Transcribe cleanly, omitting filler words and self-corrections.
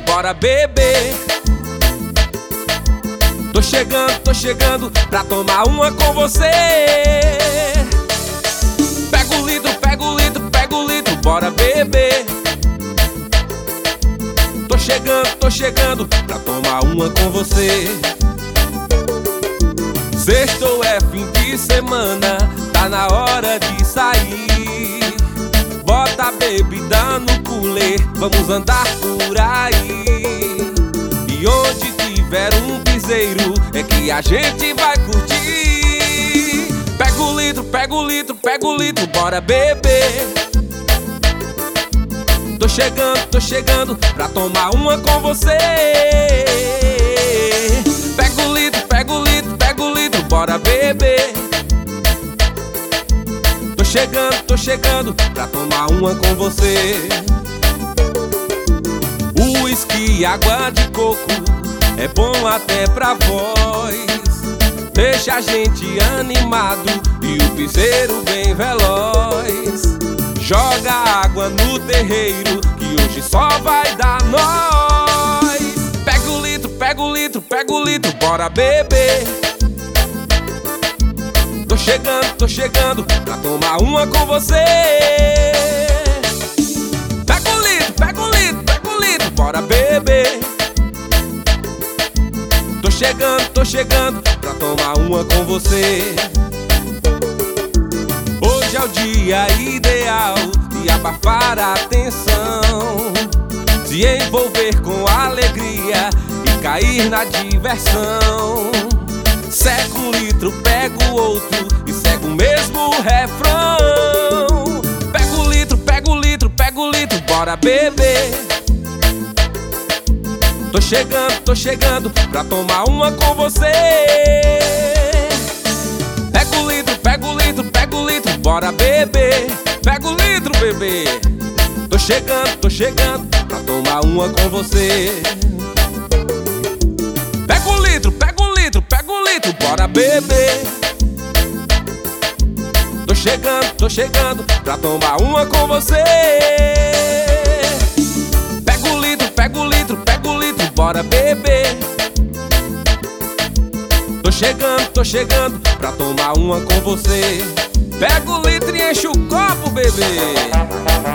bora beber. Tô chegando pra tomar uma com você. Pega o litro, pega o litro, pega o litro, bora beber. Tô chegando pra tomar uma com você. Sextou é fim de semana, tá na hora de sair. Bota a bebida no cooler, vamos andar por aí. E onde tiver um piseiro é que a gente vai curtir. Pega o litro, pega o litro, pega o litro, bora beber. Tô chegando pra tomar uma com você. Pega o litro, pega o litro, pega o litro, bora beber. Tô chegando pra tomar uma com você. Uísque e água de coco é bom até pra voz. Deixa a gente animado e o piseiro bem veloz. Joga água no terreiro que hoje só vai dar nós. Pega o litro, pega o litro, pega o litro, bora beber. Tô chegando pra tomar uma com você. Pega o litro, pega o litro, pega o litro, bora beber. Tô chegando pra tomar uma com você. Hoje é o dia ideal de abafar a tensão, se envolver com alegria e cair na diversão. Seca um litro, pega o outro e segue o mesmo refrão. Pega o litro, pega o litro, pega o litro, bora beber. Tô chegando pra tomar uma com você. Pega o litro, pega o litro, pega o litro, bora beber. Pega o litro, bebê. Tô chegando pra tomar uma com você. Pega o litro, pega o litro, pega o litro, bora beber. Tô chegando pra tomar uma com você. Pega o litro, pega o litro, pega o litro, bora beber. Tô chegando pra tomar uma com você. Pega o litro e enche o copo, bebê.